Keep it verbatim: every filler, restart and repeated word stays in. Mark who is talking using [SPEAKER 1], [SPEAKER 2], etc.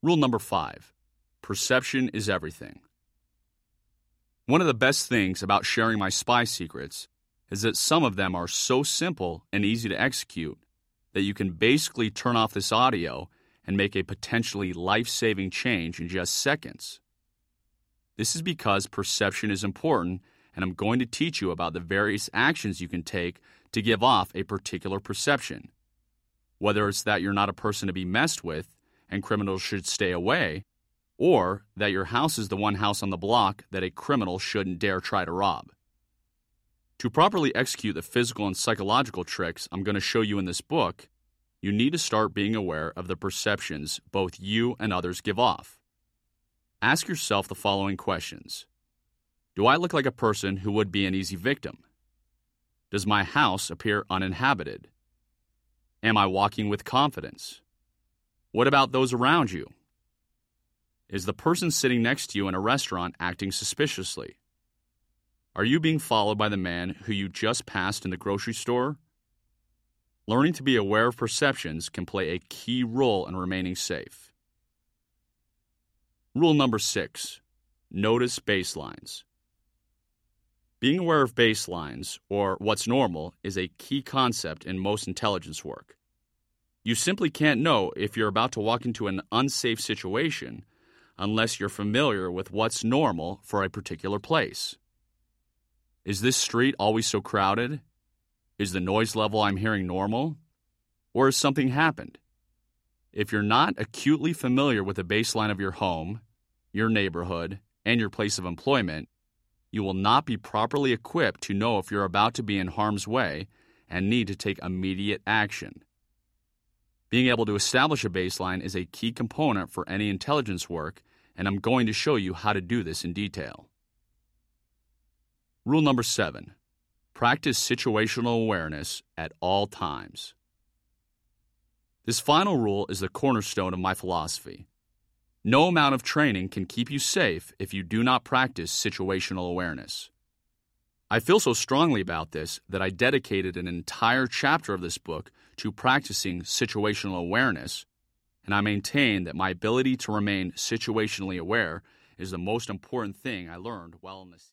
[SPEAKER 1] Rule number five, perception is everything. One of the best things about sharing my spy secrets is that some of them are so simple and easy to execute that you can basically turn off this audio and make a potentially life-saving change in just seconds. This is because perception is important, and I'm going to teach you about the various actions you can take to give off a particular perception. Whether it's that you're not a person to be messed with and criminals should stay away, or that your house is the one house on the block that a criminal shouldn't dare try to rob. To properly execute the physical and psychological tricks I'm going to show you in this book, you need to start being aware of the perceptions both you and others give off. Ask yourself the following questions. Do I look like a person who would be an easy victim? Does my house appear uninhabited? Am I walking with confidence? What about those around you? Is the person sitting next to you in a restaurant acting suspiciously? Are you being followed by the man who you just passed in the grocery store? Learning to be aware of perceptions can play a key role in remaining safe. Rule number six, notice baselines. Being aware of baselines, or what's normal, is a key concept in most intelligence work. You simply can't know if you're about to walk into an unsafe situation unless you're familiar with what's normal for a particular place. Is this street always so crowded? Is the noise level I'm hearing normal? Or has something happened? If you're not acutely familiar with the baseline of your home, your neighborhood, and your place of employment, you will not be properly equipped to know if you're about to be in harm's way and need to take immediate action. Being able to establish a baseline is a key component for any intelligence work, and I'm going to show you how to do this in detail. Rule number seven, practice situational awareness at all times. This final rule is the cornerstone of my philosophy. No amount of training can keep you safe if you do not practice situational awareness. I feel so strongly about this that I dedicated an entire chapter of this book to practicing situational awareness, and I maintain that my ability to remain situationally aware is the most important thing I learned while in this.